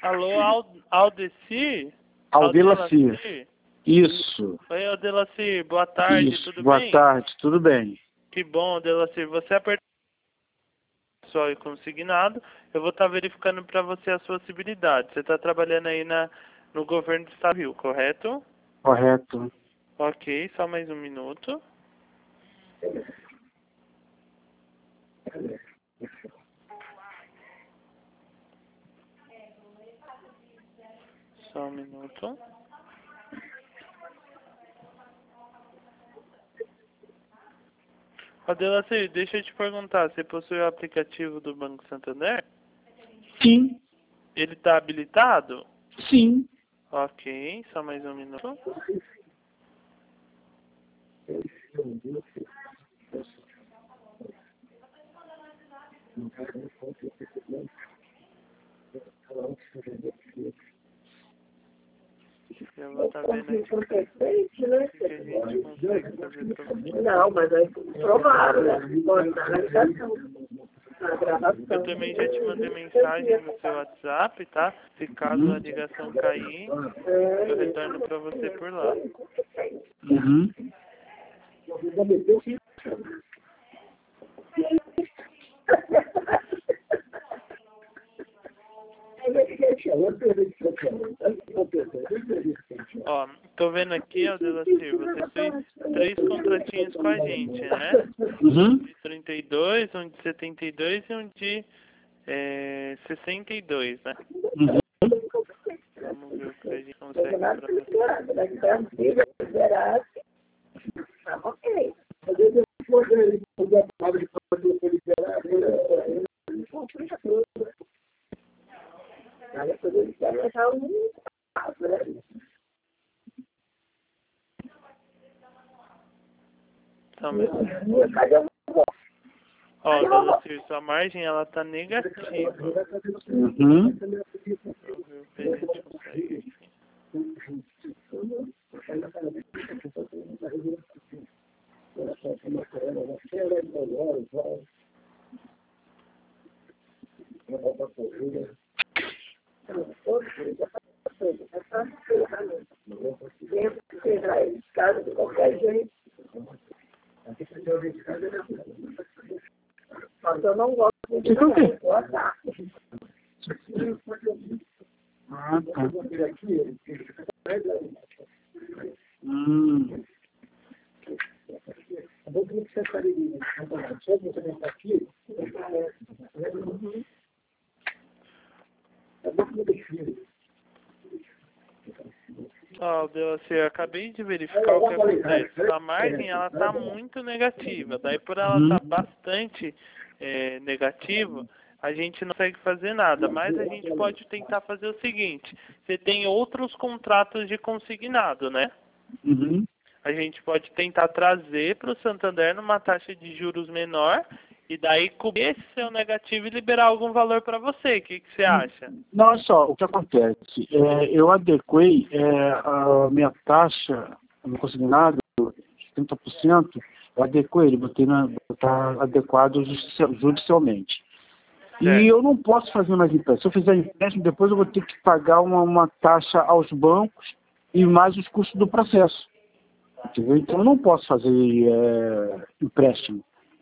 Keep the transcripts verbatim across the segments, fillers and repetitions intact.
Alô, Ald Aldecir? Aldelacir. Isso. Oi, Aldelacir, boa tarde, Isso. tudo Boa bem? Boa tarde, tudo bem. Que bom, Aldelacir. Você apertou só e consignado. Eu vou estar verificando para você as possibilidades. Você está trabalhando aí na, no governo do Estado do Rio, correto? Correto. Ok, só mais um minuto. Só um minuto. Adelacir, deixa eu te perguntar, você possui o aplicativo do Banco Santander? Sim. Ele está habilitado? Sim. Ok, só mais um minuto. Eu vou estar vendo aqui o que a gente consegue fazer para você. Não, mas é provável, né? Na gravação. Eu também já te mandei mensagem no seu WhatsApp, tá? Se caso a ligação cair, eu retorno para você por lá. Uhum. Ó, tô vendo aqui, Aldelacir, você fez três contratinhos com a gente, né? Uhum. Um de trinta e dois, um de setenta e dois e um de é, sessenta e dois, né? Uhum. Vamos ver o que a gente consegue pra você. Ok. Só mesmo. Ó, Aldelacir, sua margem, ela tá negativa. Uhum. Vamos ver o que a gente consegue aqui. Mas eu não gosto de Isso aqui. boa tarde. Ah, tá. Hum. Ó, Aldelacir, eu acabei de verificar o que acontece. Sua margem, ela tá muito negativa. Daí, por ela Uhum. estar tá bastante é, negativa, a gente não consegue fazer nada. Mas a gente pode tentar fazer o seguinte. Você tem outros contratos de consignado, né? Uhum. A gente pode tentar trazer para o Santander numa taxa de juros menor e daí cobrir esse seu negativo e liberar algum valor para você. O que, que você acha? Não, olha só, o que acontece, é, eu adequei é, a minha taxa, o meu consignado, trinta por cento, eu adequei ele, botei na, botar adequado judicialmente. E Certo. eu não posso fazer mais empréstimo. Se eu fizer empréstimo, depois eu vou ter que pagar uma, uma taxa aos bancos e mais os custos do processo. Entendeu? Então eu não posso fazer é, empréstimo.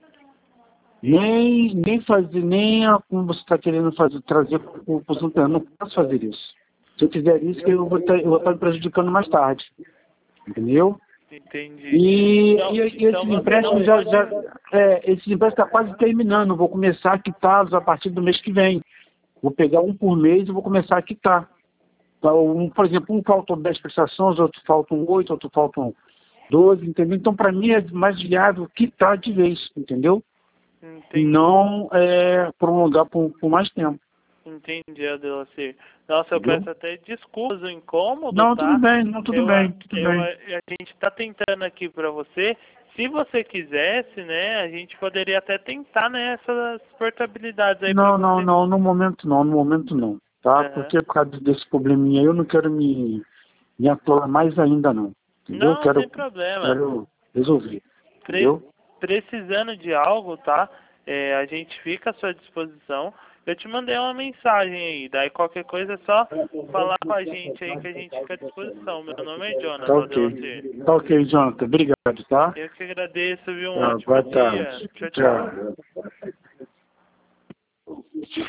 Nem, nem fazer, nem a, como você está querendo fazer, trazer para o Santander. Não posso fazer isso. Se eu fizer isso, eu vou estar, eu vou estar me prejudicando mais tarde. Entendeu? Entendi. E, Então, e, e então esses você empréstimos não já, pode... já é, esses empréstimos estão quase terminando. Vou começar a quitá-los a partir do mês que vem. Vou pegar um por mês e vou começar a quitar. Então, um, por exemplo, um faltam dez prestações, outro faltam oito, outro faltam doze, entendeu? Então, para mim é mais viável quitar de vez, entendeu? Entendi. Não é, prolongar por, por mais tempo. Entendi, Adelacir. Nossa, eu Entendeu? peço até desculpas o incômodo, Não, tá? tudo bem, não, tudo eu, bem, tudo eu, bem. A gente tá tentando aqui para você. Se você quisesse, né, a gente poderia até tentar, né, essas portabilidades aí para Não, você. não, não, no momento não, no momento não, tá? Uhum. Porque por causa desse probleminha aí, eu não quero me, me atolar mais ainda não, entendeu? Não, Quero, sem problema. quero resolver, Pre entendeu? Precisando de algo, tá? É, a gente fica à sua disposição. Eu te mandei uma mensagem aí, daí qualquer coisa é só falar com a gente aí que a gente fica à disposição. Meu nome é Jonathan. Tá ok. Tá ok, Jonathan. Obrigado, tá? Eu que agradeço, viu? Um Tá, ótimo boa dia. tarde. Tchau, tchau. Tchau.